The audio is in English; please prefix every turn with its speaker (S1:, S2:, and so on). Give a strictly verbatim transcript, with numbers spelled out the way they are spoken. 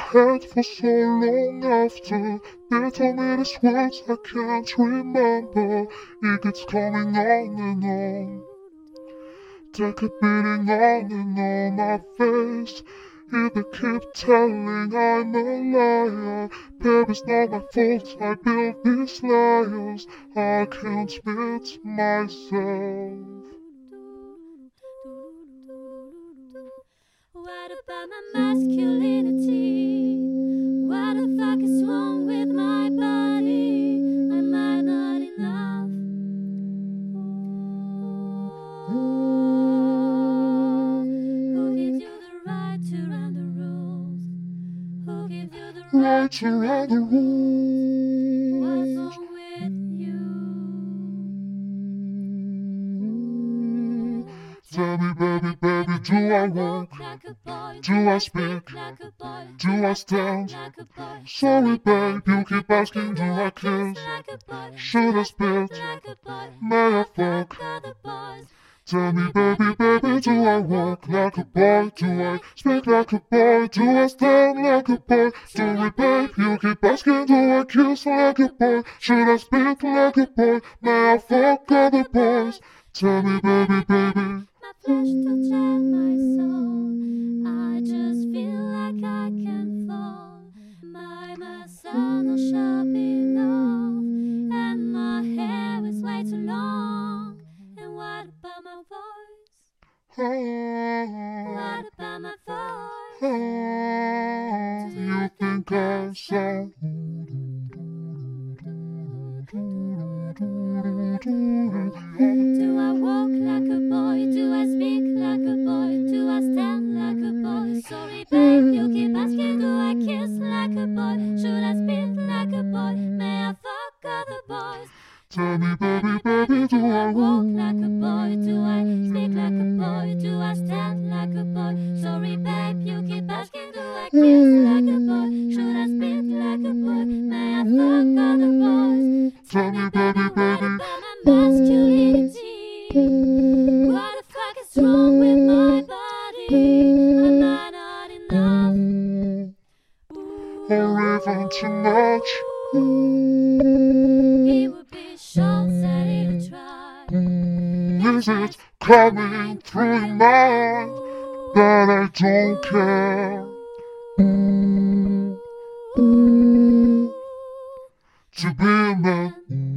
S1: head for so long after they told me these words I can't remember. It keeps coming on and on. They keep beating on and on my face. If they keep telling I'm a liar, baby, it's not my fault I built these liars. I can't beat myself.
S2: What about my masculinity? What the fuck is wrong with my body? Am I not enough? Who gives you the right to run the rules? Who gives you the right,
S1: Right to run the rules?
S2: What's wrong with you?
S1: Tell me, baby, baby, do I walk?
S2: Like a boy.
S1: Do I speak?
S2: Like a boy.
S1: Do I stand?
S2: Like a boy.
S1: Sorry, babe, you keep asking, do I kiss?
S2: Like a boy.
S1: Should I spit?
S2: Like a boy.
S1: May I fuck?
S2: Other boys.
S1: Tell me, baby, baby, do I walk like a boy? Do I speak like a boy? Do I stand like a boy? Tell me, babe, you keep asking, do I kiss like a boy? Should I speak like a boy? May I fuck other boys? Tell me, baby, baby.
S2: My flesh to tell my soul. I just feel like I can fall. My muscles not sharp enough, and my hair is way too long. And what about my voice? What about my voice?
S1: Do you think I sound?
S2: Do I walk like a boy? Do I speak like a boy? Do I stand like a boy? Sorry, babe, you keep asking. Do I kiss like a boy? Should I speak like a boy? May I fuck other boys?
S1: Tell me, baby, baby, do
S2: Do
S1: I
S2: I walk like a boy? Do I speak like a boy? Do I stand like a boy? Sorry, babe, you keep asking. Do I kiss like a boy? Should I speak like a boy? May I fuck other boys?
S1: Tell me, baby,
S2: What
S1: baby.
S2: about my masculinity? What the fuck is wrong with my body? Am I not enough?
S1: Or even too much?
S2: It would be short-sighted to try.
S1: Is it coming through your mind that I don't care? To be a man